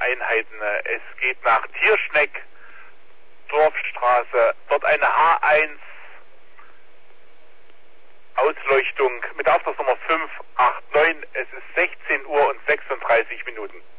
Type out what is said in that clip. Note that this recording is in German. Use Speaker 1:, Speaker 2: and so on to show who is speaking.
Speaker 1: Einheiten. Es geht nach Tierschneck, Dorfstraße, dort eine H1 Ausleuchtung mit Auftragsnummer 589. Es ist 16 Uhr und 36 Minuten.